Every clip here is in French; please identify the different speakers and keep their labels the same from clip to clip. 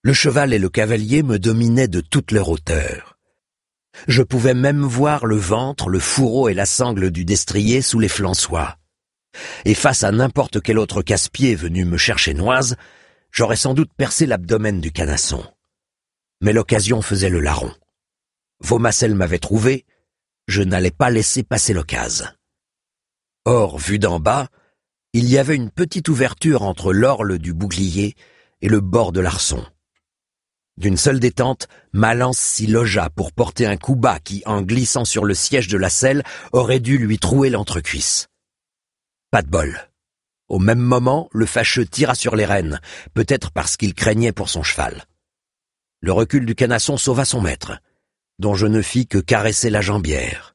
Speaker 1: Le cheval et le cavalier me dominaient de toute leur hauteur. Je pouvais même voir le ventre, le fourreau et la sangle du destrier sous les flançois. Et face à n'importe quel autre casse-pied venu me chercher noise, j'aurais sans doute percé l'abdomen du canasson. Mais l'occasion faisait le larron. Vaumassel m'avait trouvé, je n'allais pas laisser passer l'occasion. Or, vu d'en bas, il y avait une petite ouverture entre l'orle du bouclier et le bord de l'arçon. D'une seule détente, ma lance s'y logea pour porter un coup bas qui, en glissant sur le siège de la selle, aurait dû lui trouer l'entrecuisse. Pas de bol. Au même moment, le fâcheux tira sur les rênes, peut-être parce qu'il craignait pour son cheval. Le recul du canasson sauva son maître, dont je ne fis que caresser la jambière.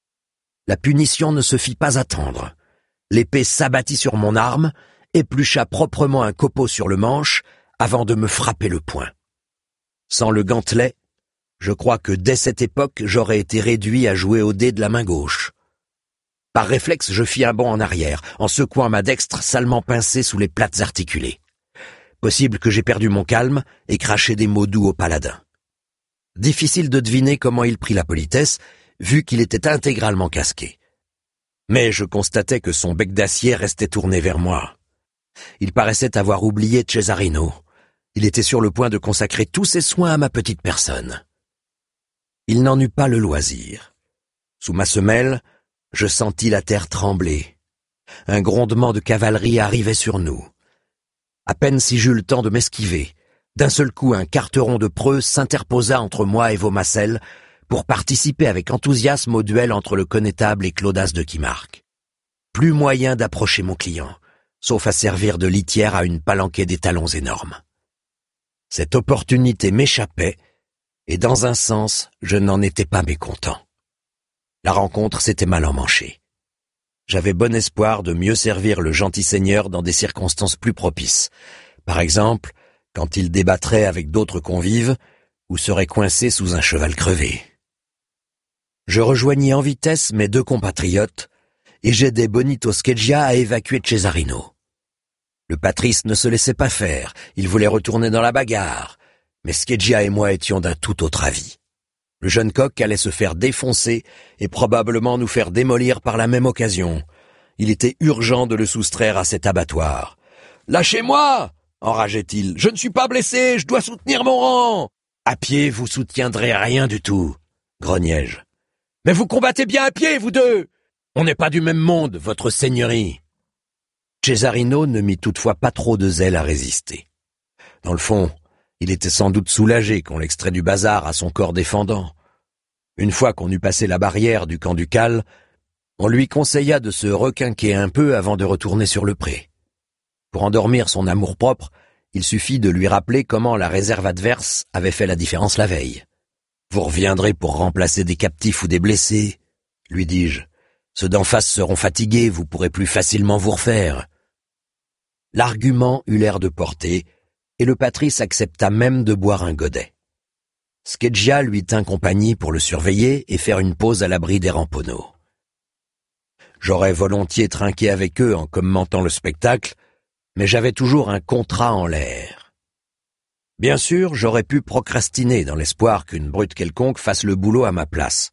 Speaker 1: La punition ne se fit pas attendre. L'épée s'abattit sur mon arme, éplucha proprement un copeau sur le manche, avant de me frapper le poing. Sans le gantelet, je crois que dès cette époque, j'aurais été réduit à jouer au dé de la main gauche. Par réflexe, je fis un bond en arrière, en secouant ma dextre salement pincée sous les plates articulées. Possible que j'aie perdu mon calme et craché des mots doux au paladin. Difficile de deviner comment il prit la politesse, vu qu'il était intégralement casqué. Mais je constatais que son bec d'acier restait tourné vers moi. Il paraissait avoir oublié Cesarino. Il était sur le point de consacrer tous ses soins à ma petite personne. Il n'en eut pas le loisir. Sous ma semelle, je sentis la terre trembler. Un grondement de cavalerie arrivait sur nous. À peine si j'eus le temps de m'esquiver, d'un seul coup un carteron de preux s'interposa entre moi et Vaumassel pour participer avec enthousiasme au duel entre le connétable et Clodas de Kimarque. Plus moyen d'approcher mon client, sauf à servir de litière à une palanquée d'étalons énormes. Cette opportunité m'échappait, et dans un sens, je n'en étais pas mécontent. La rencontre s'était mal emmanchée. J'avais bon espoir de mieux servir le gentil seigneur dans des circonstances plus propices. Par exemple, quand il débattrait avec d'autres convives, ou serait coincé sous un cheval crevé. Je rejoignis en vitesse mes deux compatriotes, et j'aidai Bonito Scheggia à évacuer Cesarino. Le patrice ne se laissait pas faire, il voulait retourner dans la bagarre, mais Scheggia et moi étions d'un tout autre avis. Le jeune coq allait se faire défoncer et probablement nous faire démolir par la même occasion. Il était urgent de le soustraire à cet abattoir. « Lâchez-moi » enrageait-il. « Je ne suis pas blessé, je dois soutenir mon rang !»« À pied, vous soutiendrez rien du tout » grognai-je. « Mais vous combattez bien à pied, vous deux ! On n'est pas du même monde, votre seigneurie !» Cesarino ne mit toutefois pas trop de zèle à résister. Dans le fond, il était sans doute soulagé qu'on l'extrait du bazar à son corps défendant. Une fois qu'on eut passé la barrière du camp ducal, on lui conseilla de se requinquer un peu avant de retourner sur le pré. Pour endormir son amour-propre, il suffit de lui rappeler comment la réserve adverse avait fait la différence la veille. « Vous reviendrez pour remplacer des captifs ou des blessés, » lui dis-je. « Ceux d'en face seront fatigués, vous pourrez plus facilement vous refaire. » L'argument eut l'air de porter, et le patrice accepta même de boire un godet. Scheggia lui tint compagnie pour le surveiller et faire une pause à l'abri des ramponneaux. J'aurais volontiers trinqué avec eux en commentant le spectacle, mais j'avais toujours un contrat en l'air. Bien sûr, j'aurais pu procrastiner dans l'espoir qu'une brute quelconque fasse le boulot à ma place.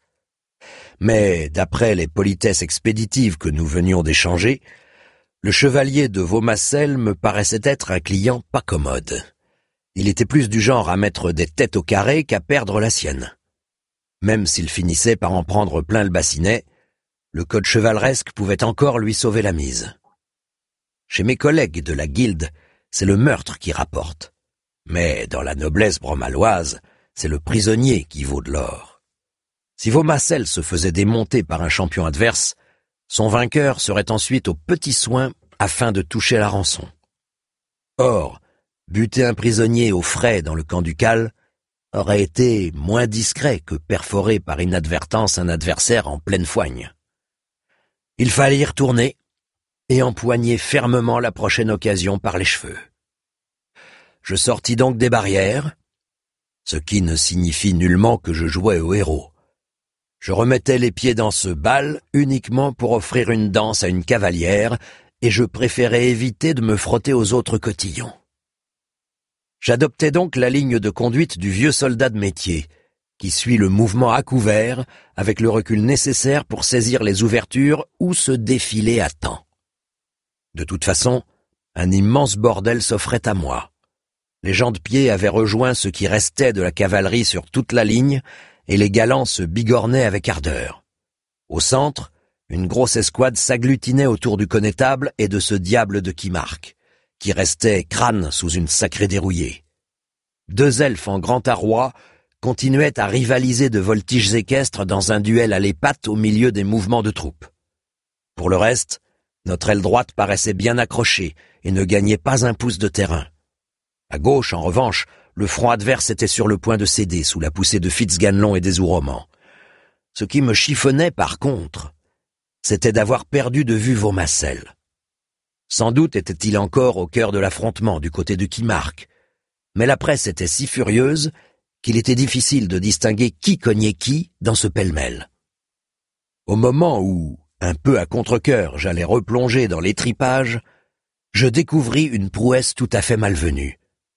Speaker 1: Mais, d'après les politesses expéditives que nous venions d'échanger, le chevalier de Vaumassel me paraissait être un client pas commode. Il était plus du genre à mettre des têtes au carré qu'à perdre la sienne. Même s'il finissait par en prendre plein le bassinet, le code chevaleresque pouvait encore lui sauver la mise. Chez mes collègues de la guilde, c'est le meurtre qui rapporte. Mais dans la noblesse bromaloise, c'est le prisonnier qui vaut de l'or. Si Vaumassel se faisait démonter par un champion adverse, son vainqueur serait ensuite aux petits soins afin de toucher la rançon. Or, buter un prisonnier au frais dans le camp ducal aurait été moins discret que perforer par inadvertance un adversaire en pleine foigne. Il fallait y retourner et empoigner fermement la prochaine occasion par les cheveux. Je sortis donc des barrières, ce qui ne signifie nullement que je jouais au héros. Je remettais les pieds dans ce bal uniquement pour offrir une danse à une cavalière, et je préférais éviter de me frotter aux autres cotillons. J'adoptai donc la ligne de conduite du vieux soldat de métier, qui suit le mouvement à couvert avec le recul nécessaire pour saisir les ouvertures ou se défiler à temps. De toute façon, un immense bordel s'offrait à moi. Les gens de pied avaient rejoint ce qui restait de la cavalerie sur toute la ligne, et les galants se bigornaient avec ardeur. Au centre, une grosse escouade s'agglutinait autour du connétable et de ce diable de Kimark, qui restait crâne sous une sacrée dérouillée. 2 elfes en grand arroi continuaient à rivaliser de voltiges équestres dans un duel à l'épate au milieu des mouvements de troupes. Pour le reste, notre aile droite paraissait bien accrochée et ne gagnait pas un pouce de terrain. À gauche, en revanche, le front adverse était sur le point de céder sous la poussée de Fitz-Ganlon et des Ouromans. Ce qui me chiffonnait, par contre, c'était d'avoir perdu de vue Vaumassel. Sans doute était-il encore au cœur de l'affrontement du côté de Kimark, mais la presse était si furieuse qu'il était difficile de distinguer qui cognait qui dans ce pêle-mêle. Au moment où, un peu à contre-cœur, j'allais replonger dans l'étripage, je découvris une prouesse tout à fait malvenue.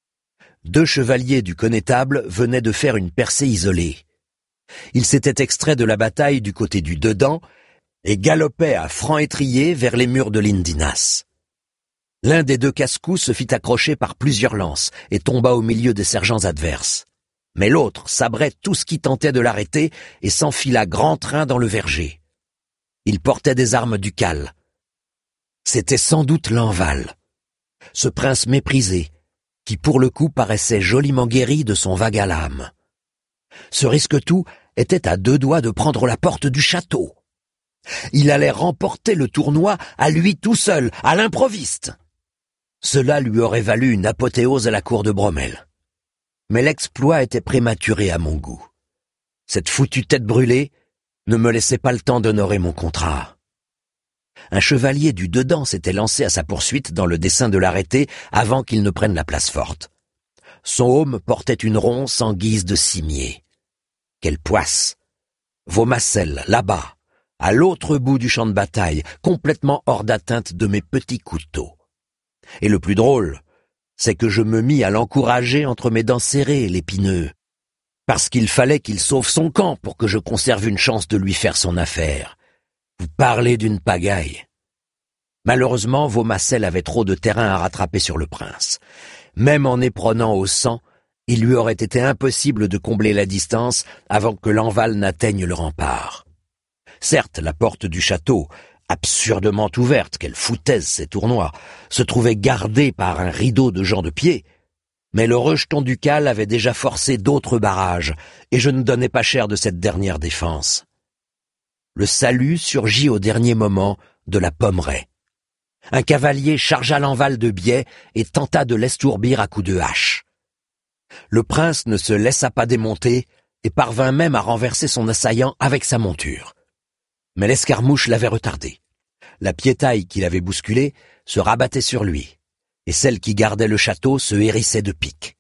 Speaker 1: 2 chevaliers du connétable venaient de faire une percée isolée. Ils s'étaient extraits de la bataille du côté du dedans et galopaient à franc étrier vers les murs de Lindinas. L'un des 2 casse-cous se fit accrocher par plusieurs lances et tomba au milieu des sergents adverses. Mais l'autre sabrait tout ce qui tentait de l'arrêter et s'enfila grand train dans le verger. Il portait des armes ducales. C'était sans doute Lanval, ce prince méprisé, qui pour le coup paraissait joliment guéri de son vague à l'âme. Ce risque-tout était à 2 doigts de prendre la porte du château. Il allait remporter le tournoi à lui tout seul, à l'improviste. Cela lui aurait valu une apothéose à la cour de Bromel. Mais l'exploit était prématuré à mon goût. Cette foutue tête brûlée ne me laissait pas le temps d'honorer mon contrat. Un chevalier du dedans s'était lancé à sa poursuite dans le dessein de l'arrêter avant qu'il ne prenne la place forte. Son aume portait une ronce en guise de cimier. Quelle poisse! Vaumassel, là-bas, à l'autre bout du champ de bataille, complètement hors d'atteinte de mes petits couteaux. Et le plus drôle, c'est que je me mis à l'encourager entre mes dents serrées, l'épineux, parce qu'il fallait qu'il sauve son camp pour que je conserve une chance de lui faire son affaire. Vous parlez d'une pagaille. Malheureusement, Vaumassel avait trop de terrain à rattraper sur le prince. Même en éprenant au sang, il lui aurait été impossible de combler la distance avant que Lanval n'atteigne le rempart. Certes, la porte du château, absurdement ouverte, quelle foutaise ces tournois, se trouvait gardée par un rideau de gens de pied, mais le rejeton ducal avait déjà forcé d'autres barrages, et je ne donnais pas cher de cette dernière défense. Le salut surgit au dernier moment de la Pommeraye. Un cavalier chargea Lanval de biais et tenta de l'estourbir à coups de hache. Le prince ne se laissa pas démonter et parvint même à renverser son assaillant avec sa monture. Mais l'escarmouche l'avait retardé. La piétaille qui l'avait bousculé se rabattait sur lui, et celle qui gardait le château se hérissait de piques.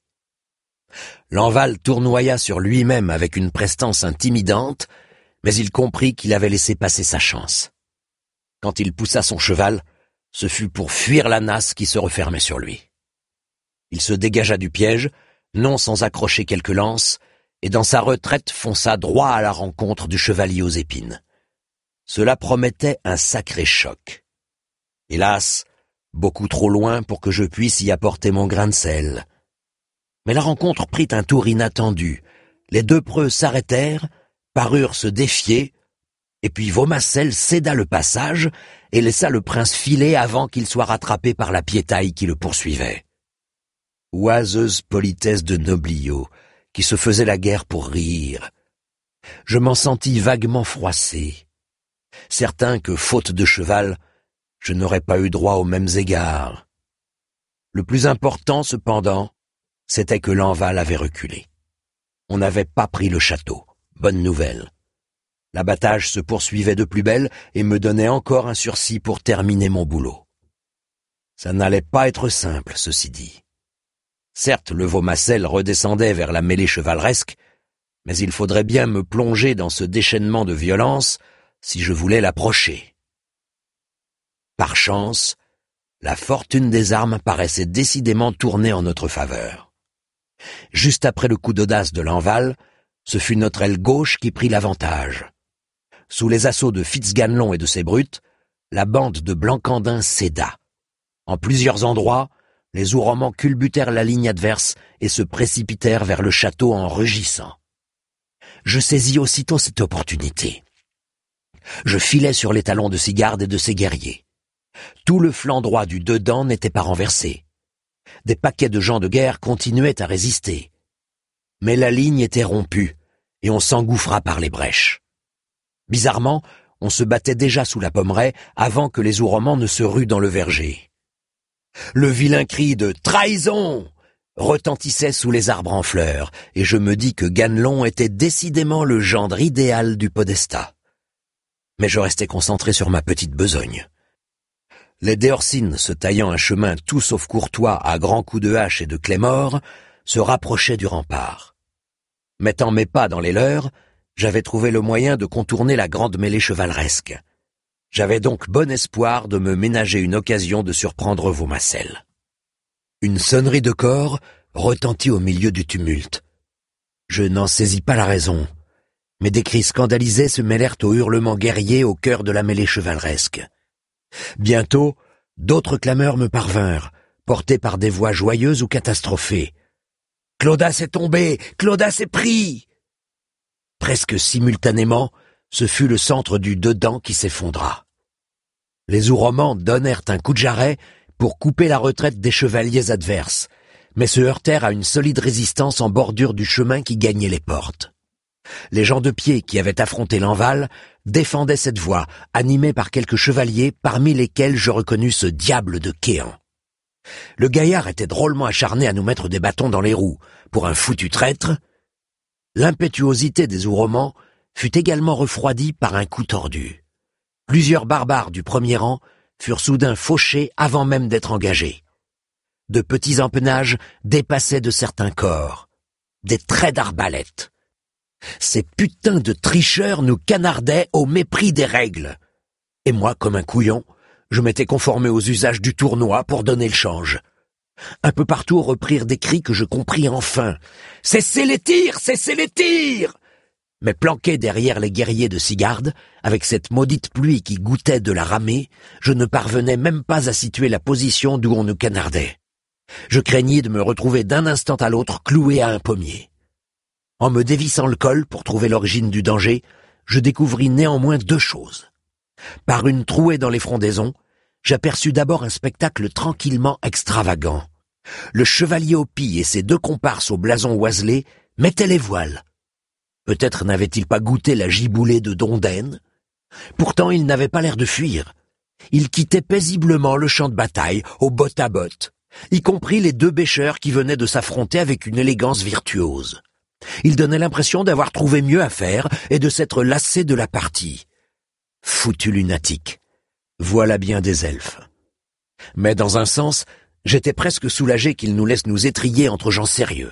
Speaker 1: Lanval tournoya sur lui-même avec une prestance intimidante, mais il comprit qu'il avait laissé passer sa chance. Quand il poussa son cheval, ce fut pour fuir la nasse qui se refermait sur lui. Il se dégagea du piège, non sans accrocher quelques lances, et dans sa retraite fonça droit à la rencontre du chevalier aux épines. Cela promettait un sacré choc. Hélas, beaucoup trop loin pour que je puisse y apporter mon grain de sel. Mais la rencontre prit un tour inattendu. Les 2 preux s'arrêtèrent, parurent se défier, et puis Vaumassel céda le passage et laissa le prince filer avant qu'il soit rattrapé par la piétaille qui le poursuivait. Oiseuse politesse de nobliaux, qui se faisait la guerre pour rire. Je m'en sentis vaguement froissé, certain que, faute de cheval, je n'aurais pas eu droit aux mêmes égards. Le plus important, cependant, c'était que Lanval avait reculé. On n'avait pas pris le château. Bonne nouvelle. L'abattage se poursuivait de plus belle et me donnait encore un sursis pour terminer mon boulot. Ça n'allait pas être simple, ceci dit. Certes, le Vaumassel redescendait vers la mêlée chevaleresque, mais il faudrait bien me plonger dans ce déchaînement de violence si je voulais l'approcher. Par chance, la fortune des armes paraissait décidément tourner en notre faveur. Juste après le coup d'audace de Lanval, ce fut notre aile gauche qui prit l'avantage. Sous les assauts de Fitzganlon et de ses brutes, la bande de Blancandin céda. En plusieurs endroits, les Ouromans culbutèrent la ligne adverse et se précipitèrent vers le château en rugissant. Je saisis aussitôt cette opportunité. Je filai sur les talons de Sigarde et de ses guerriers. Tout le flanc droit du dedans n'était pas renversé. Des paquets de gens de guerre continuaient à résister. Mais la ligne était rompue, et on s'engouffra par les brèches. Bizarrement, on se battait déjà sous la pommeraie avant que les Ouromans ne se ruent dans le verger. Le vilain cri de « Trahison !» retentissait sous les arbres en fleurs, et je me dis que Ganelon était décidément le gendre idéal du podestat. Mais je restais concentré sur ma petite besogne. Les Déorsines, se taillant un chemin tout sauf courtois à grands coups de hache et de claymore, se rapprochaient du rempart. Mettant mes pas dans les leurs, j'avais trouvé le moyen de contourner la grande mêlée chevaleresque. J'avais donc bon espoir de me ménager une occasion de surprendre Vaumacelle. Une sonnerie de cor retentit au milieu du tumulte. Je n'en saisis pas la raison, mais des cris scandalisés se mêlèrent aux hurlements guerriers au cœur de la mêlée chevaleresque. Bientôt, d'autres clameurs me parvinrent, portées par des voix joyeuses ou catastrophées. « Clodas est tombé! Clodas est pris !» Presque simultanément, ce fut le centre du dedans qui s'effondra. Les Ouromans donnèrent un coup de jarret pour couper la retraite des chevaliers adverses, mais se heurtèrent à une solide résistance en bordure du chemin qui gagnait les portes. Les gens de pied qui avaient affronté Lanval défendaient cette voie, animés par quelques chevaliers parmi lesquels je reconnus ce diable de Quéant. Le gaillard était drôlement acharné à nous mettre des bâtons dans les roues. Pour un foutu traître, l'impétuosité des Ouromans fut également refroidie par un coup tordu. Plusieurs barbares du premier rang furent soudain fauchés avant même d'être engagés. De petits empennages dépassaient de certains corps. Des traits d'arbalète. Ces putains de tricheurs nous canardaient au mépris des règles. Et moi, comme un couillon, je m'étais conformé aux usages du tournoi pour donner le change. Un peu partout reprirent des cris que je compris enfin. « Cessez les tirs! Cessez les tirs !» Mais planqué derrière les guerriers de Sigarde, avec cette maudite pluie qui goûtait de la ramée, je ne parvenais même pas à situer la position d'où on nous canardait. Je craignis de me retrouver d'un instant à l'autre cloué à un pommier. En me dévissant le col pour trouver l'origine du danger, je découvris néanmoins deux choses. Par une trouée dans les frondaisons, j'aperçus d'abord un spectacle tranquillement extravagant. Le chevalier au pis et ses deux comparses au blason oiselé mettaient les voiles. Peut-être n'avaient-ils pas goûté la giboulée de Dondaine. Pourtant, ils n'avaient pas l'air de fuir. Ils quittaient paisiblement le champ de bataille, au botte à botte, y compris les deux bêcheurs qui venaient de s'affronter avec une élégance virtuose. Ils donnaient l'impression d'avoir trouvé mieux à faire et de s'être lassés de la partie. Foutus lunatiques. Voilà bien des elfes. Mais dans un sens, j'étais presque soulagé qu'ils nous laissent nous étriller entre gens sérieux.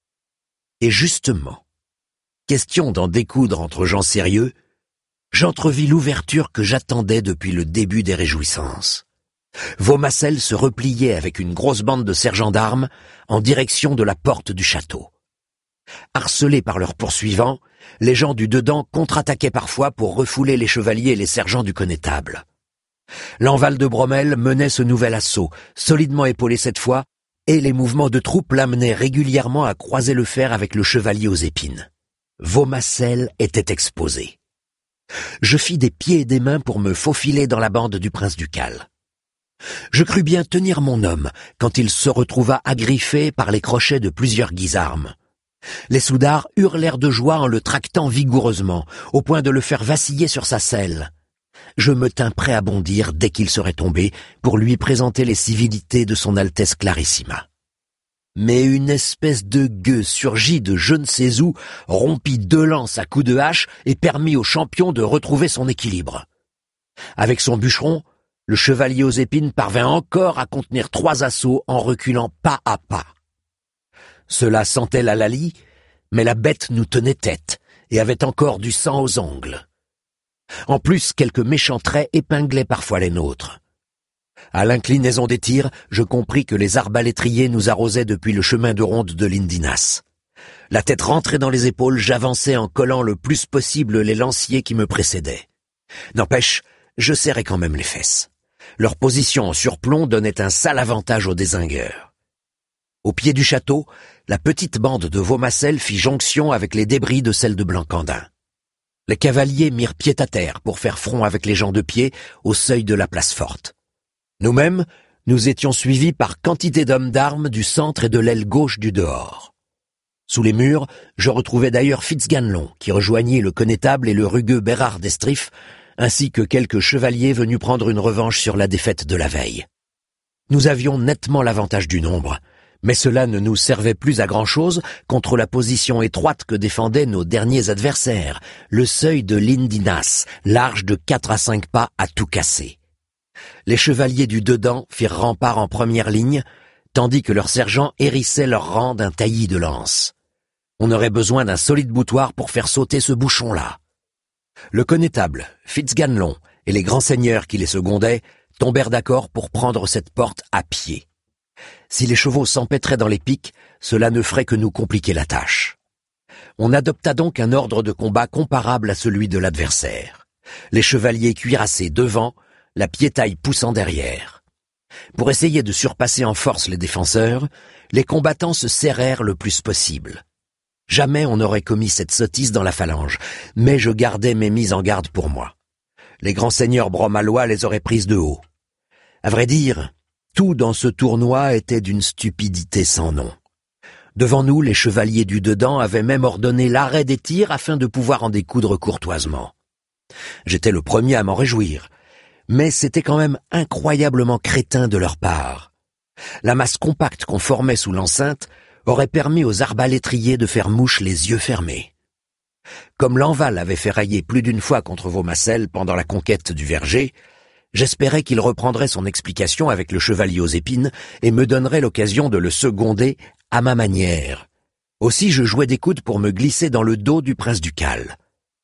Speaker 1: Et justement, question d'en découdre entre gens sérieux, j'entrevis l'ouverture que j'attendais depuis le début des réjouissances. Vaumacelle se repliait avec une grosse bande de sergents d'armes en direction de la porte du château. Harcelés par leurs poursuivants, les gens du dedans contre-attaquaient parfois pour refouler les chevaliers et les sergents du connétable. Lanval de Bromel menait ce nouvel assaut, solidement épaulé cette fois, et les mouvements de troupes l'amenaient régulièrement à croiser le fer avec le chevalier aux épines. Vaumacelle était exposé. Je fis des pieds et des mains pour me faufiler dans la bande du prince ducal. Je crus bien tenir mon homme quand il se retrouva agriffé par les crochets de plusieurs guisarmes. Les soudards hurlèrent de joie en le tractant vigoureusement, au point de le faire vaciller sur sa selle. Je me tins prêt à bondir dès qu'il serait tombé pour lui présenter les civilités de son Altesse Clarissima. Mais une espèce de gueux surgit de je ne sais où, rompit deux lances à coups de hache et permit au champion de retrouver son équilibre. Avec son bûcheron, le chevalier aux épines parvint encore à contenir 3 assauts en reculant pas à pas. Cela sentait la lalie, mais la bête nous tenait tête et avait encore du sang aux ongles. En plus, quelques méchants traits épinglaient parfois les nôtres. À l'inclinaison des tirs, je compris que les arbalétriers nous arrosaient depuis le chemin de ronde de l'Indinas. La tête rentrée dans les épaules, j'avançais en collant le plus possible les lanciers qui me précédaient. N'empêche, je serrais quand même les fesses. Leur position en surplomb donnait un sale avantage aux dézingueurs. Au pied du château, la petite bande de Vaumassel fit jonction avec les débris de celle de Blancandin. Les cavaliers mirent pied à terre pour faire front avec les gens de pied au seuil de la place forte. Nous-mêmes, nous étions suivis par quantité d'hommes d'armes du centre et de l'aile gauche du dehors. Sous les murs, je retrouvais d'ailleurs Fitzganlon, qui rejoignit le connétable et le rugueux Bérard d'Estriffe, ainsi que quelques chevaliers venus prendre une revanche sur la défaite de la veille. Nous avions nettement l'avantage du nombre, mais cela ne nous servait plus à grand-chose contre la position étroite que défendaient nos derniers adversaires, le seuil de l'Indinas, large de 4 à 5 pas à tout casser. Les chevaliers du dedans firent rempart en première ligne, tandis que leurs sergents hérissaient leur rang d'un taillis de lance. On aurait besoin d'un solide boutoir pour faire sauter ce bouchon-là. Le connétable, Fitzganlon et les grands seigneurs qui les secondaient tombèrent d'accord pour prendre cette porte à pied. Si les chevaux s'empêtraient dans les piques, cela ne ferait que nous compliquer la tâche. On adopta donc un ordre de combat comparable à celui de l'adversaire. Les chevaliers cuirassés devant, la piétaille poussant derrière. Pour essayer de surpasser en force les défenseurs, les combattants se serrèrent le plus possible. Jamais on n'aurait commis cette sottise dans la phalange, mais je gardais mes mises en garde pour moi. Les grands seigneurs bromallois les auraient prises de haut. À vrai dire, tout dans ce tournoi était d'une stupidité sans nom. Devant nous, les chevaliers du dedans avaient même ordonné l'arrêt des tirs afin de pouvoir en découdre courtoisement. J'étais le premier à m'en réjouir, mais c'était quand même incroyablement crétin de leur part. La masse compacte qu'on formait sous l'enceinte aurait permis aux arbalétriers de faire mouche les yeux fermés. Comme Lanval avait fait railler plus d'une fois contre Vaumassel pendant la conquête du Verger, j'espérais qu'il reprendrait son explication avec le chevalier aux épines et me donnerait l'occasion de le seconder à ma manière. Aussi je jouais des coudes pour me glisser dans le dos du prince ducal.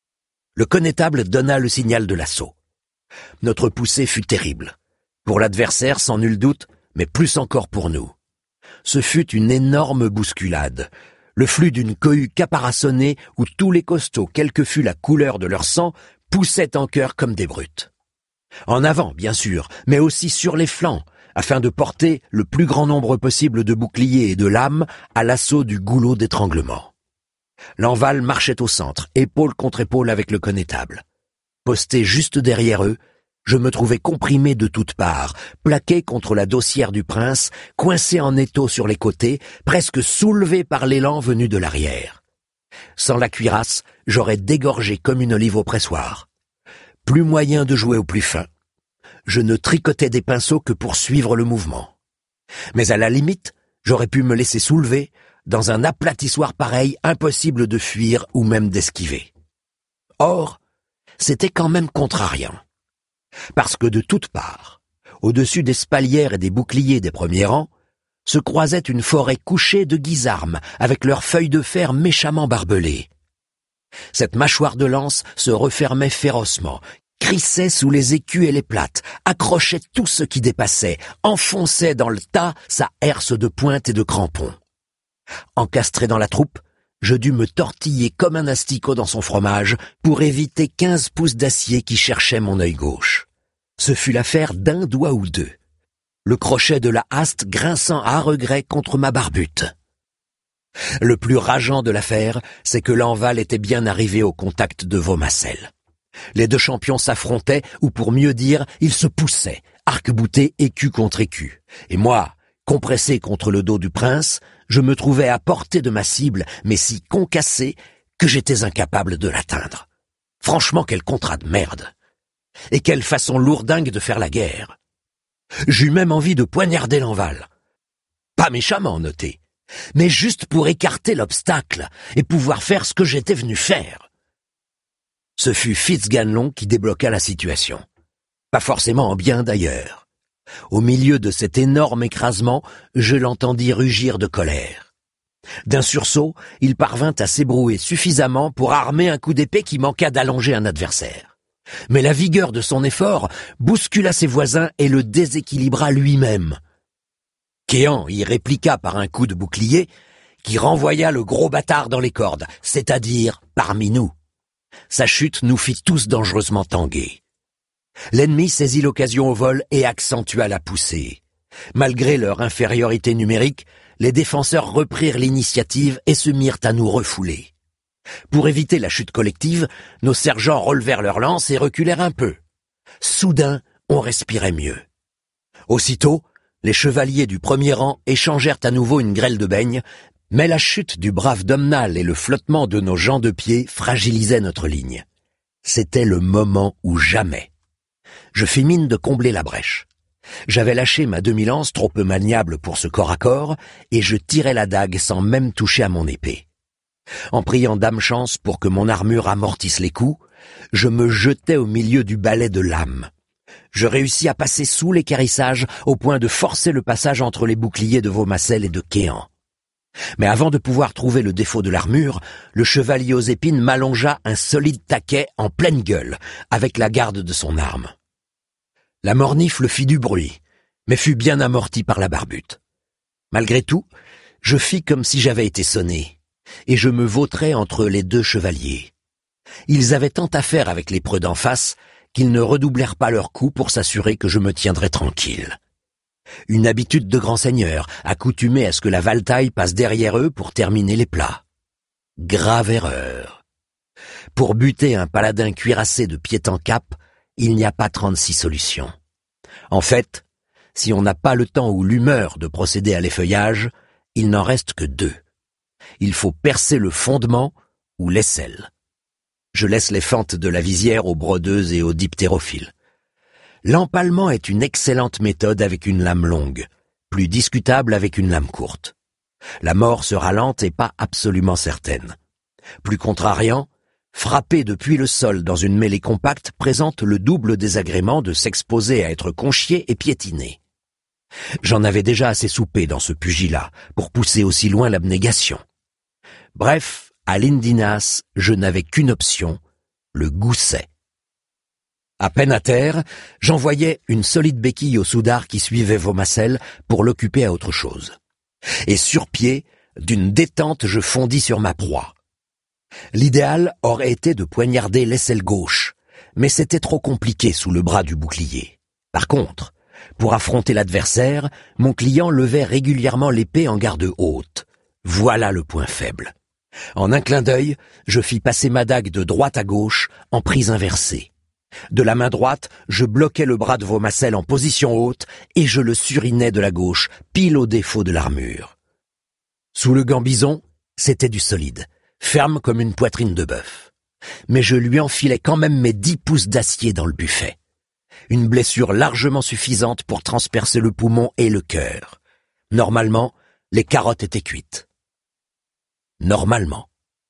Speaker 1: Le connétable donna le signal de l'assaut. Notre poussée fut terrible. Pour l'adversaire, sans nul doute, mais plus encore pour nous. Ce fut une énorme bousculade, le flux d'une cohue caparaçonnée où tous les costauds, quelle que fût la couleur de leur sang, poussaient en chœur comme des brutes. En avant, bien sûr, mais aussi sur les flancs, afin de porter le plus grand nombre possible de boucliers et de lames à l'assaut du goulot d'étranglement. Lanval marchait au centre, épaule contre épaule avec le connétable. Posté juste derrière eux, je me trouvais comprimé de toutes parts, plaqué contre la dossière du prince, coincé en étau sur les côtés, presque soulevé par l'élan venu de l'arrière. Sans la cuirasse, j'aurais dégorgé comme une olive au pressoir. Plus moyen de jouer au plus fin. Je ne tricotais des pinceaux que pour suivre le mouvement. Mais à la limite, j'aurais pu me laisser soulever. Dans un aplatissoir pareil, impossible de fuir ou même d'esquiver. Or, c'était quand même contrariant. Parce que de toutes parts, au-dessus des spalières et des boucliers des premiers rangs, se croisait une forêt couchée de guisarmes avec leurs feuilles de fer méchamment barbelées. Cette mâchoire de lance se refermait férocement, crissait sous les écus et les plates, accrochait tout ce qui dépassait, enfonçait dans le tas sa herse de pointe et de crampons. Encastré dans la troupe, je dus me tortiller comme un asticot dans son fromage pour éviter 15 pouces d'acier qui cherchaient mon œil gauche. Ce fut l'affaire d'un doigt ou deux. Le crochet de la haste grinçant à regret contre ma barbute. Le plus rageant de l'affaire, c'est que Lanval était bien arrivé au contact de Vaumassel. Les deux champions s'affrontaient, ou pour mieux dire, ils se poussaient, arc-boutés écu contre écu. Et moi, compressé contre le dos du prince, je me trouvais à portée de ma cible, mais si concassé que j'étais incapable de l'atteindre. Franchement, quel contrat de merde. Et quelle façon lourdingue de faire la guerre. J'eus même envie de poignarder Lanval. Pas méchamment, notez, mais juste pour écarter l'obstacle et pouvoir faire ce que j'étais venu faire. Ce fut Fitzganlon qui débloqua la situation. Pas forcément en bien d'ailleurs. Au milieu de cet énorme écrasement, je l'entendis rugir de colère. D'un sursaut, il parvint à s'ébrouer suffisamment pour armer un coup d'épée qui manqua d'allonger un adversaire. Mais la vigueur de son effort bouscula ses voisins et le déséquilibra lui-même. Kéan y répliqua par un coup de bouclier qui renvoya le gros bâtard dans les cordes, c'est-à-dire parmi nous. Sa chute nous fit tous dangereusement tanguer. L'ennemi saisit l'occasion au vol et accentua la poussée. Malgré leur infériorité numérique, les défenseurs reprirent l'initiative et se mirent à nous refouler. Pour éviter la chute collective, nos sergents relevèrent leurs lances et reculèrent un peu. Soudain, on respirait mieux. Aussitôt, les chevaliers du premier rang échangèrent à nouveau une grêle de beignes, mais la chute du brave Domnall et le flottement de nos gens de pied fragilisaient notre ligne. C'était le moment ou jamais. Je fis mine de combler la brèche. J'avais lâché ma demi-lance trop peu maniable pour ce corps à corps, et je tirai la dague sans même toucher à mon épée. En priant dame chance pour que mon armure amortisse les coups, je me jetai au milieu du balai de lames. Je réussis à passer sous l'équarrissage au point de forcer le passage entre les boucliers de Vaumassel et de Kéan. Mais avant de pouvoir trouver le défaut de l'armure, le chevalier aux épines m'allongea un solide taquet en pleine gueule, avec la garde de son arme. La mornifle fit du bruit, mais fut bien amortie par la barbute. Malgré tout, je fis comme si j'avais été sonné, et je me vautrai entre les deux chevaliers. Ils avaient tant à faire avec les preux d'en face qu'ils ne redoublèrent pas leurs coups pour s'assurer que je me tiendrais tranquille. Une habitude de grand seigneur, accoutumé à ce que la valtaille passe derrière eux pour terminer les plats. Grave erreur. Pour buter un paladin cuirassé de pied en cap, il n'y a pas 36 solutions. En fait, si on n'a pas le temps ou l'humeur de procéder à l'effeuillage, il n'en reste que 2. Il faut percer le fondement ou l'aisselle. Je laisse les fentes de la visière aux brodeuses et aux diptérophiles. L'empalement est une excellente méthode avec une lame longue, plus discutable avec une lame courte. La mort sera lente et pas absolument certaine. Plus contrariant, frapper depuis le sol dans une mêlée compacte présente le double désagrément de s'exposer à être conchié et piétiné. J'en avais déjà assez soupé dans ce pugilat pour pousser aussi loin l'abnégation. Bref, à l'Indinas, je n'avais qu'une option, le gousset. À peine à terre, j'envoyais une solide béquille au soudard qui suivait Vaumassel pour l'occuper à autre chose. Et sur pied, d'une détente, je fondis sur ma proie. L'idéal aurait été de poignarder l'aisselle gauche, mais c'était trop compliqué sous le bras du bouclier. Par contre, pour affronter l'adversaire, mon client levait régulièrement l'épée en garde haute. Voilà le point faible. En un clin d'œil, je fis passer ma dague de droite à gauche en prise inversée. De la main droite, je bloquais le bras de Vaumassel en position haute et je le surinais de la gauche, pile au défaut de l'armure. Sous le gambison, c'était du solide, ferme comme une poitrine de bœuf. Mais je lui enfilais quand même mes 10 pouces d'acier dans le buffet. Une blessure largement suffisante pour transpercer le poumon et le cœur. Normalement, les carottes étaient cuites. Normalement.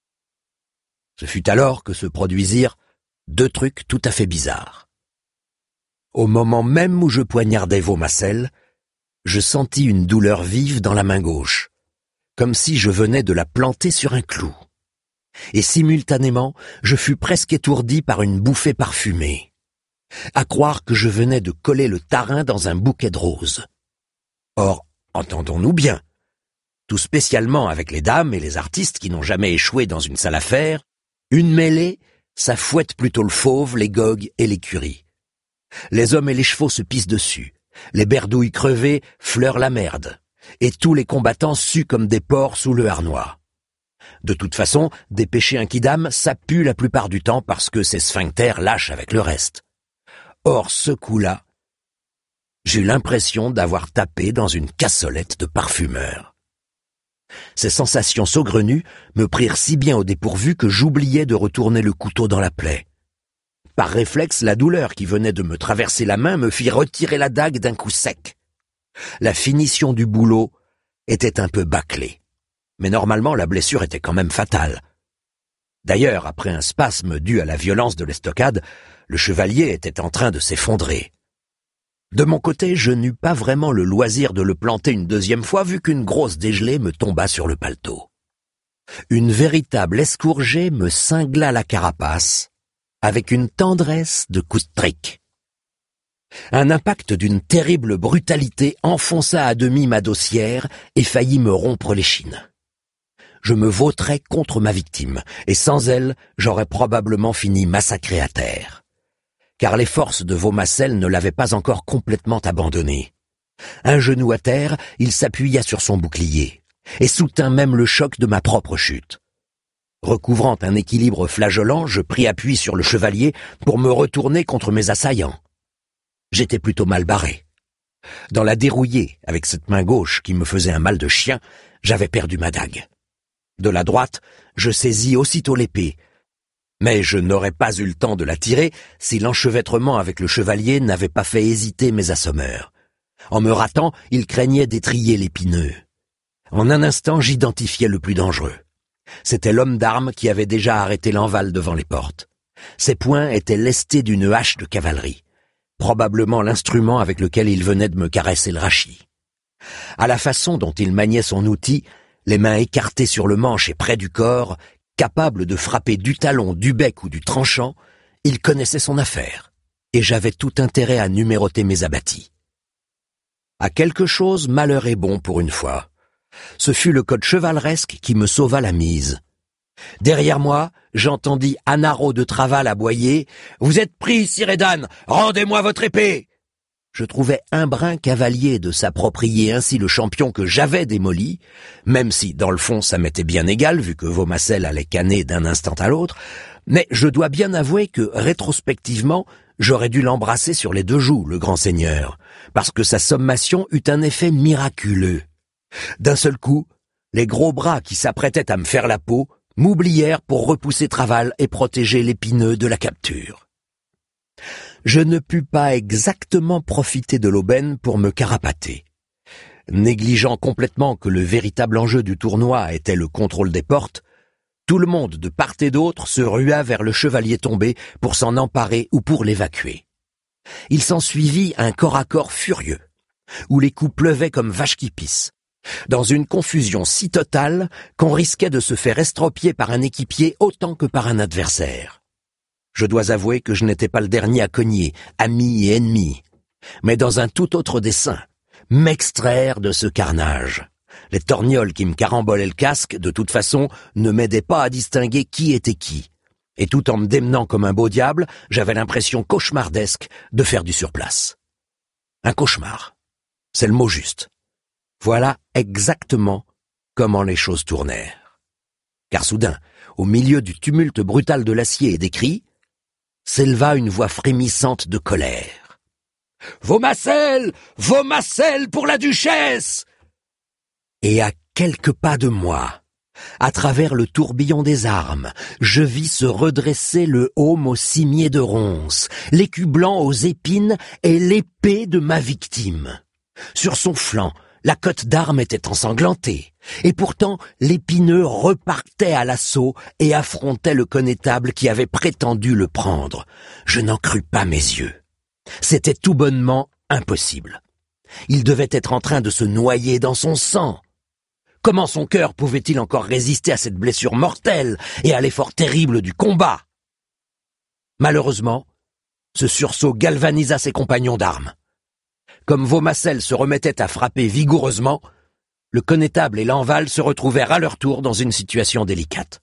Speaker 1: Ce fut alors que se produisirent 2 trucs tout à fait bizarres. Au moment même où je poignardais Vaumassel, je sentis une douleur vive dans la main gauche, comme si je venais de la planter sur un clou. Et simultanément, je fus presque étourdi par une bouffée parfumée. À croire que je venais de coller le tarin dans un bouquet de roses. Or, entendons-nous bien, tout spécialement avec les dames et les artistes qui n'ont jamais échoué dans une salle à faire, une mêlée, ça fouette plutôt le fauve, les gogues et l'écurie. Les hommes et les chevaux se pissent dessus, les berdouilles crevées fleurent la merde, et tous les combattants suent comme des porcs sous le harnois. De toute façon, dépêcher un quidam, ça pue la plupart du temps parce que ces sphincters lâchent avec le reste. Or, ce coup-là, j'ai eu l'impression d'avoir tapé dans une cassolette de parfumeur. Ces sensations saugrenues me prirent si bien au dépourvu que j'oubliais de retourner le couteau dans la plaie. Par réflexe, la douleur qui venait de me traverser la main me fit retirer la dague d'un coup sec. La finition du boulot était un peu bâclée, mais normalement la blessure était quand même fatale. D'ailleurs, après un spasme dû à la violence de l'estocade, le chevalier était en train de s'effondrer. De mon côté, je n'eus pas vraiment le loisir de le planter une deuxième fois vu qu'une grosse dégelée me tomba sur le paletot. Une véritable escourgée me cingla la carapace avec une tendresse de coup de trick. Un impact d'une terrible brutalité enfonça à demi ma dossière et faillit me rompre l'échine. Je me vautrais contre ma victime, et sans elle, j'aurais probablement fini massacré à terre. Car les forces de Vaumacelle ne l'avaient pas encore complètement abandonné. Un genou à terre, il s'appuya sur son bouclier, et soutint même le choc de ma propre chute. Recouvrant un équilibre flageolant, je pris appui sur le chevalier pour me retourner contre mes assaillants. J'étais plutôt mal barré. Dans la dérouillée, avec cette main gauche qui me faisait un mal de chien, j'avais perdu ma dague. De la droite, je saisis aussitôt l'épée, mais je n'aurais pas eu le temps de la tirer si l'enchevêtrement avec le chevalier n'avait pas fait hésiter mes assommeurs. En me ratant, ils craignaient d'étriller l'épineux. En un instant, j'identifiai le plus dangereux. C'était l'homme d'armes qui avait déjà arrêté l'enval devant les portes. Ses poings étaient lestés d'une hache de cavalerie, probablement l'instrument avec lequel il venait de me caresser le rachis. À la façon dont il maniait son outil, les mains écartées sur le manche et près du corps, capable de frapper du talon, du bec ou du tranchant, il connaissait son affaire, et j'avais tout intérêt à numéroter mes abattis. À quelque chose, malheur est bon pour une fois. Ce fut le code chevaleresque qui me sauva la mise. Derrière moi, j'entendis Anaro de Traval aboyer « Vous êtes pris, Sirédan, rendez-moi votre épée !» Je trouvais un brin cavalier de s'approprier ainsi le champion que j'avais démoli, même si, dans le fond, ça m'était bien égal, vu que Vaumacelle allait canner d'un instant à l'autre, mais je dois bien avouer que, rétrospectivement, j'aurais dû l'embrasser sur les deux joues, le grand seigneur, parce que sa sommation eut un effet miraculeux. D'un seul coup, les gros bras qui s'apprêtaient à me faire la peau m'oublièrent pour repousser Traval et protéger l'épineux de la capture. Je ne pus pas exactement profiter de l'aubaine pour me carapater. Négligeant complètement que le véritable enjeu du tournoi était le contrôle des portes, tout le monde de part et d'autre se rua vers le chevalier tombé pour s'en emparer ou pour l'évacuer. Il s'ensuivit un corps à corps furieux, où les coups pleuvaient comme vaches qui pissent, dans une confusion si totale qu'on risquait de se faire estropier par un équipier autant que par un adversaire. Je dois avouer que je n'étais pas le dernier à cogner, amis et ennemis, mais dans un tout autre dessein, m'extraire de ce carnage. Les torgnoles qui me carambolaient le casque, de toute façon, ne m'aidaient pas à distinguer qui était qui. Et tout en me démenant comme un beau diable, j'avais l'impression cauchemardesque de faire du surplace. Un cauchemar, c'est le mot juste. Voilà exactement comment les choses tournèrent. Car soudain, au milieu du tumulte brutal de l'acier et des cris, s'éleva une voix frémissante de colère. « Vaumacelle! Vaumacelle pour la duchesse !» Et à quelques pas de moi, à travers le tourbillon des armes, je vis se redresser le aume au cimier de ronces, l'écu blanc aux épines et l'épée de ma victime. Sur son flanc, la cotte d'armes était ensanglantée, et pourtant l'épineux repartait à l'assaut et affrontait le connétable qui avait prétendu le prendre. Je n'en crus pas mes yeux. C'était tout bonnement impossible. Il devait être en train de se noyer dans son sang. Comment son cœur pouvait-il encore résister à cette blessure mortelle et à l'effort terrible du combat? Malheureusement, ce sursaut galvanisa ses compagnons d'armes. Comme Vaumacelle se remettait à frapper vigoureusement, le connétable et l'enval se retrouvèrent à leur tour dans une situation délicate.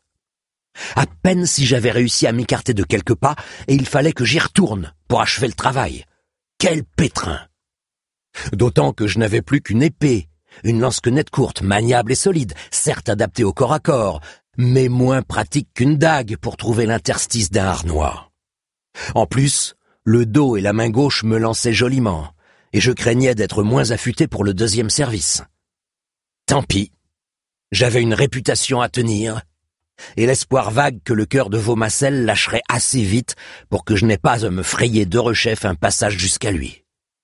Speaker 1: À peine si j'avais réussi à m'écarter de quelques pas, et il fallait que j'y retourne pour achever le travail. Quel pétrin! D'autant que je n'avais plus qu'une épée, une lance-quenette courte, maniable et solide, certes adaptée au corps à corps, mais moins pratique qu'une dague pour trouver l'interstice d'un harnois. En plus, le dos et la main gauche me lançaient joliment, et je craignais d'être moins affûté pour le deuxième service. Tant pis, j'avais une réputation à tenir, et l'espoir vague que le cœur de Vaumacelle lâcherait assez vite pour que je n'aie pas à me frayer derechef un passage jusqu'à lui.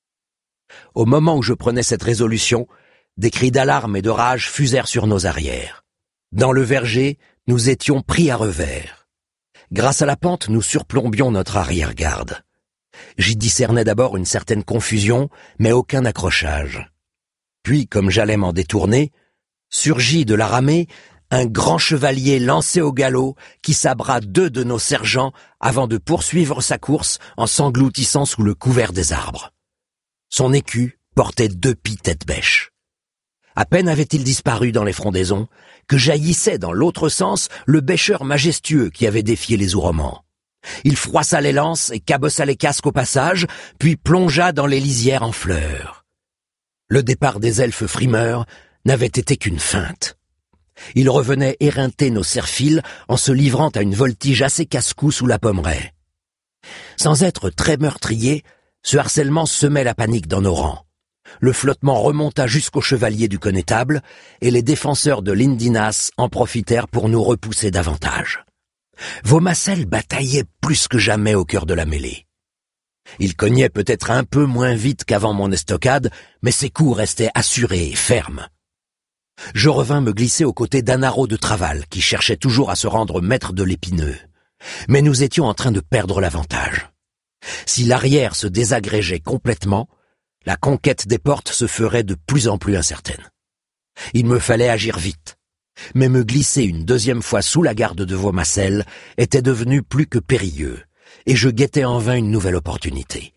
Speaker 1: Au moment où je prenais cette résolution, des cris d'alarme et de rage fusèrent sur nos arrières. Dans le verger, nous étions pris à revers. Grâce à la pente, nous surplombions notre arrière-garde. J'y discernais d'abord une certaine confusion, mais aucun accrochage. Puis, comme j'allais m'en détourner, surgit de la ramée un grand chevalier lancé au galop qui sabra 2 de nos sergents avant de poursuivre sa course en s'engloutissant sous le couvert des arbres. Son écu portait 2 pies tête-bêche. À peine avait-il disparu dans les frondaisons que jaillissait dans l'autre sens le bêcheur majestueux qui avait défié les Ouromans. Il froissa les lances et cabossa les casques au passage, puis plongea dans les lisières en fleurs. Le départ des elfes frimeurs n'avait été qu'une feinte. Ils revenaient éreinter nos serfils en se livrant à une voltige assez casse-cou sous la pommeraie. Sans être très meurtrier, ce harcèlement semait la panique dans nos rangs. Le flottement remonta jusqu'aux chevaliers du connétable, et les défenseurs de Lindinas en profitèrent pour nous repousser davantage. Vaumassel bataillait plus que jamais au cœur de la mêlée. Il cognait peut-être un peu moins vite qu'avant mon estocade, mais ses coups restaient assurés et fermes. Je revins me glisser aux côtés d'Anaro de Traval, qui cherchait toujours à se rendre maître de l'Épineux. Mais nous étions en train de perdre l'avantage. Si l'arrière se désagrégeait complètement, la conquête des portes se ferait de plus en plus incertaine. Il me fallait agir vite, mais me glisser une 2e fois sous la garde de Vaumassel était devenu plus que périlleux, et je guettais en vain une nouvelle opportunité.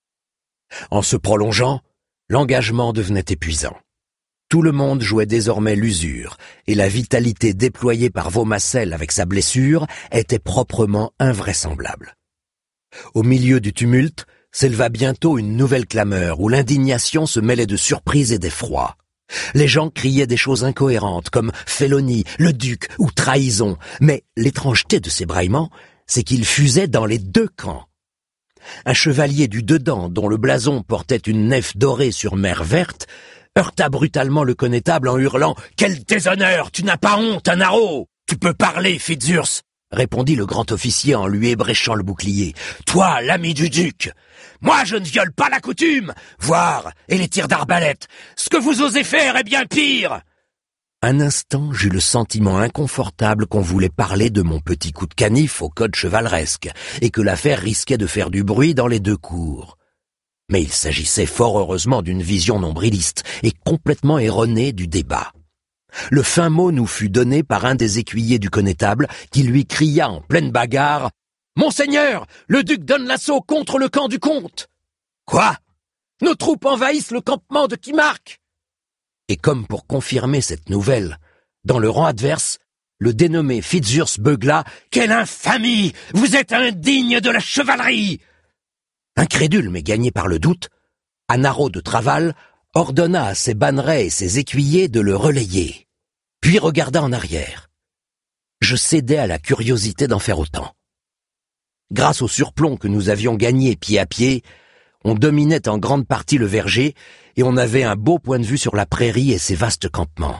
Speaker 1: En se prolongeant, l'engagement devenait épuisant. Tout le monde jouait désormais l'usure, et la vitalité déployée par Vaumassel avec sa blessure était proprement invraisemblable. Au milieu du tumulte, s'éleva bientôt une nouvelle clameur où l'indignation se mêlait de surprise et d'effroi. Les gens criaient des choses incohérentes comme félonie, le duc ou trahison, mais l'étrangeté de ces braillements, c'est qu'ils fusaient dans les 2 camps. Un chevalier du dedans, dont le blason portait une nef dorée sur mer verte, heurta brutalement le connétable en hurlant « Quel déshonneur! Tu n'as pas honte, Anaro! Tu peux parler, Fitzurse !» répondit le grand officier en lui ébréchant le bouclier. « Toi, l'ami du duc! Moi, je ne viole pas la coutume! Voire, et les tirs d'arbalète! Ce que vous osez faire est bien pire !» Un instant, j'eus le sentiment inconfortable qu'on voulait parler de mon petit coup de canif au code chevaleresque, et que l'affaire risquait de faire du bruit dans les 2 cours. Mais il s'agissait fort heureusement d'une vision nombriliste et complètement erronée du débat. Le fin mot nous fut donné par un des écuyers du connétable qui lui cria en pleine bagarre « Monseigneur, le duc donne l'assaut contre le camp du comte !»« Quoi ? Nos troupes envahissent le campement de Kimark !» Et comme pour confirmer cette nouvelle, dans le rang adverse, le dénommé Fitzurse beugla « Quelle infamie! Vous êtes indigne de la chevalerie !» Incrédule mais gagné par le doute, Anaro de Traval ordonna à ses bannerets et ses écuyers de le relayer, puis regarda en arrière. Je cédai à la curiosité d'en faire autant. Grâce au surplomb que nous avions gagné pied à pied, on dominait en grande partie le verger et on avait un beau point de vue sur la prairie et ses vastes campements.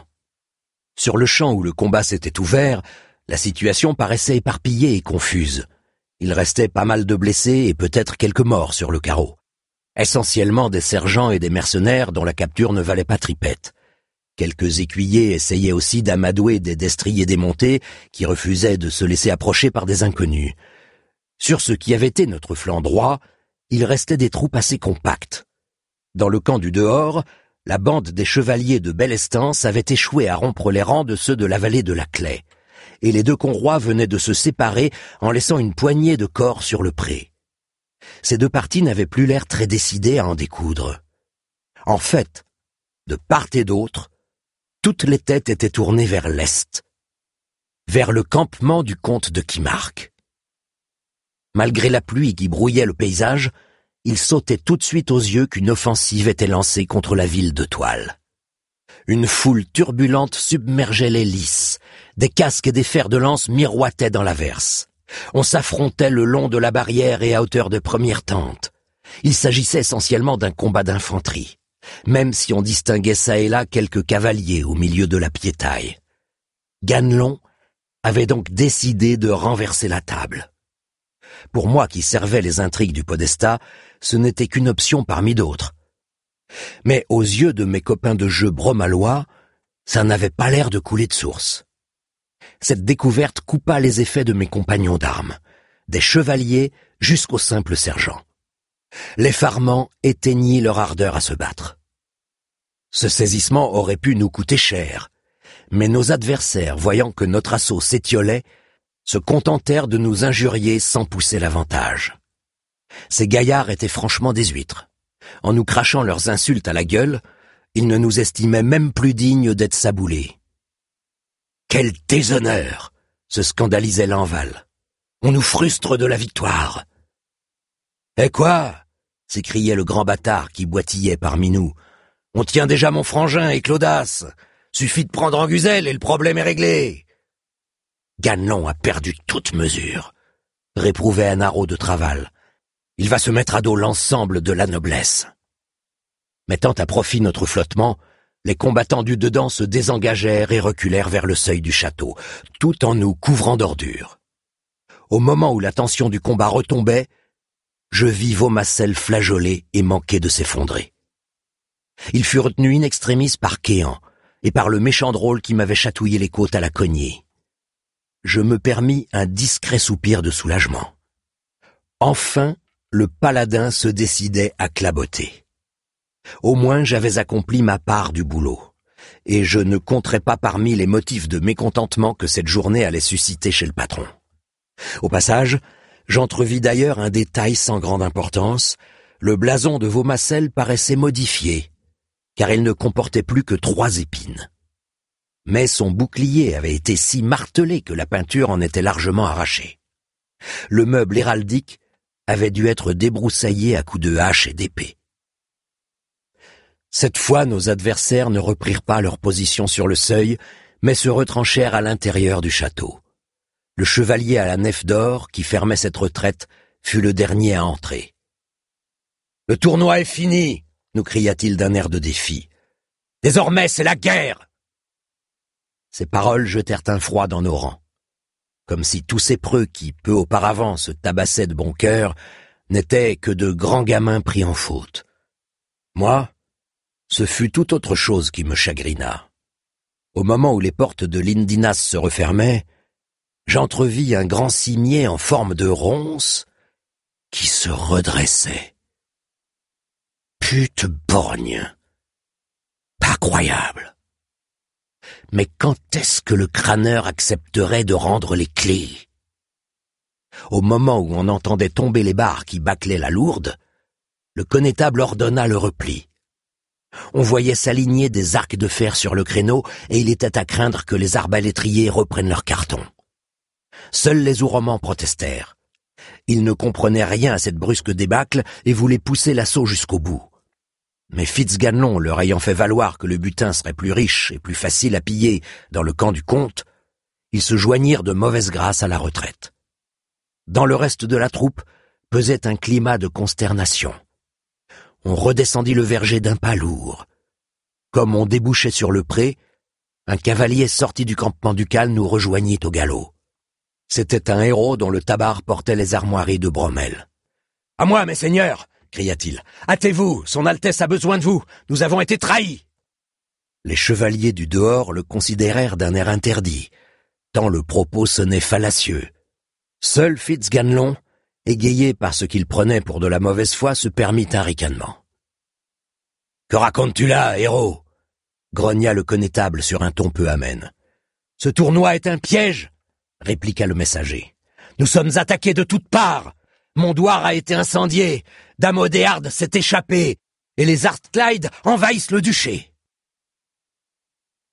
Speaker 1: Sur le champ où le combat s'était ouvert, la situation paraissait éparpillée et confuse. Il restait pas mal de blessés et peut-être quelques morts sur le carreau. Essentiellement des sergents et des mercenaires dont la capture ne valait pas tripette. Quelques écuyers essayaient aussi d'amadouer des destriers démontés qui refusaient de se laisser approcher par des inconnus. Sur ce qui avait été notre flanc droit, il restait des troupes assez compactes. Dans le camp du dehors, la bande des chevaliers de Belestance avait échoué à rompre les rangs de ceux de la vallée de la Claie, et les 2 conrois venaient de se séparer en laissant une poignée de corps sur le pré. Ces 2 parties n'avaient plus l'air très décidées à en découdre. En fait, de part et d'autre, toutes les têtes étaient tournées vers l'est, vers le campement du comte de Kimark. Malgré la pluie qui brouillait le paysage, il sautait tout de suite aux yeux qu'une offensive était lancée contre la ville de Toile. Une foule turbulente submergeait les lices, des casques et des fers de lance miroitaient dans l'averse. On s'affrontait le long de la barrière et à hauteur de première tente. Il s'agissait essentiellement d'un combat d'infanterie, même si on distinguait çà et là quelques cavaliers au milieu de la piétaille. Ganelon avait donc décidé de renverser la table. Pour moi qui servais les intrigues du podestat, ce n'était qu'une option parmi d'autres. Mais aux yeux de mes copains de jeu bromallois, ça n'avait pas l'air de couler de source. Cette découverte coupa les effets de mes compagnons d'armes, des chevaliers jusqu'aux simples sergents. L'effarement éteignit leur ardeur à se battre. Ce saisissement aurait pu nous coûter cher, Mais nos adversaires, voyant que notre assaut s'étiolait, se contentèrent de nous injurier sans pousser l'avantage. Ces gaillards étaient franchement des huîtres. En nous crachant leurs insultes à la gueule, ils ne nous estimaient même plus dignes d'être saboulés. « Quel déshonneur !» se scandalisait Lanval. « On nous frustre de la victoire. »« Eh quoi ?» s'écriait le grand bâtard qui boitillait parmi nous. « On tient déjà mon frangin et Claudas. Suffit de prendre en guzelle et le problème est réglé. » Ganelon a perdu toute mesure, réprouvait un haraud de Traval. Il va se mettre à dos l'ensemble de la noblesse. Mettant à profit notre flottement, les combattants du dedans se désengagèrent et reculèrent vers le seuil du château, tout en nous couvrant d'ordures. Au moment où la tension du combat retombait, je vis Vaumacelle flageoler et manquer de s'effondrer. Il fut retenu in extremis par Quéant et par le méchant drôle qui m'avait chatouillé les côtes à la cognée. Je me permis un discret soupir de soulagement. Enfin, le paladin se décidait à claboter. Au moins j'avais accompli ma part du boulot, et je ne compterais pas parmi les motifs de mécontentement que cette journée allait susciter chez le patron. Au passage, j'entrevis d'ailleurs un détail sans grande importance. Le blason de Vaumacelle paraissait modifié, car il ne comportait plus que 3 épines. Mais son bouclier avait été si martelé que la peinture en était largement arrachée. Le meuble héraldique avait dû être débroussaillé à coups de hache et d'épée. Cette fois, nos adversaires ne reprirent pas leur position sur le seuil, mais se retranchèrent à l'intérieur du château. Le chevalier à la nef d'or, qui fermait cette retraite, fut le dernier à entrer. « Le tournoi est fini !» nous cria-t-il d'un air de défi. « Désormais, c'est la guerre !» Ces paroles jetèrent un froid dans nos rangs, comme si tous ces preux qui, peu auparavant, se tabassaient de bon cœur, n'étaient que de grands gamins pris en faute. Moi, ce fut tout autre chose qui me chagrina. Au moment où les portes de l'Indinas se refermaient, j'entrevis un grand cimier en forme de ronce qui se redressait. Pute borgne! Pas croyable! Mais quand est-ce que le crâneur accepterait de rendre les clés? Au moment où on entendait tomber les barres qui bâclaient la lourde, le connétable ordonna le repli. On voyait s'aligner des arcs de fer sur le créneau et il était à craindre que les arbalétriers reprennent leur carton. Seuls les ouromans protestèrent. Ils ne comprenaient rien à cette brusque débâcle et voulaient pousser l'assaut jusqu'au bout. Mais Fitzganelon, leur ayant fait valoir que le butin serait plus riche et plus facile à piller dans le camp du comte, ils se joignirent de mauvaise grâce à la retraite. Dans le reste de la troupe pesait un climat de consternation. On redescendit le verger d'un pas lourd. Comme on débouchait sur le pré, un cavalier sorti du campement ducal nous rejoignit au galop. C'était un héros dont le tabard portait les armoiries de Bromel. « À moi, mes seigneurs !» cria-t-il. « Hâtez-vous, son Altesse a besoin de vous, nous avons été trahis !» Les chevaliers du dehors le considérèrent d'un air interdit, tant le propos sonnait fallacieux. Seul Fitzganelon, égayé par ce qu'il prenait pour de la mauvaise foi, se permit un ricanement. « Que racontes-tu là, héros ?» grogna le connétable sur un ton peu amène. « Ce tournoi est un piège !» répliqua le messager. « Nous sommes attaqués de toutes parts. Mondouar a été incendié, Dame Odéarde s'est échappée, et les Artclyde envahissent le duché. »